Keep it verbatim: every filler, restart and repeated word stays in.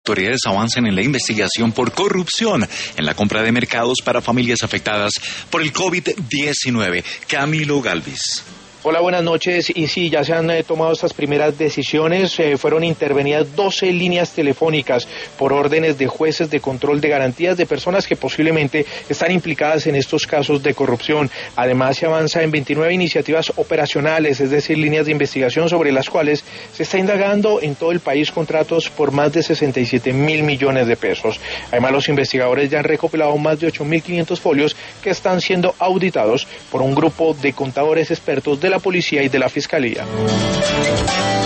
autoridades avanzan en la investigación por corrupción en la compra de mercados para familias afectadas por el COVID diecinueve. Camilo Galvis. Hola, buenas noches. Y sí, ya se han eh, tomado estas primeras decisiones. Eh, fueron intervenidas doce líneas telefónicas por órdenes de jueces de control de garantías de personas que posiblemente están implicadas en estos casos de corrupción. Además, se avanza en veintinueve iniciativas operacionales, es decir, líneas de investigación sobre las cuales se está indagando en todo el país contratos por más de sesenta y siete mil millones de pesos. Además, los investigadores ya han recopilado más de ocho mil quinientos folios que están siendo auditados por un grupo de contadores expertos de la policía y de la fiscalía.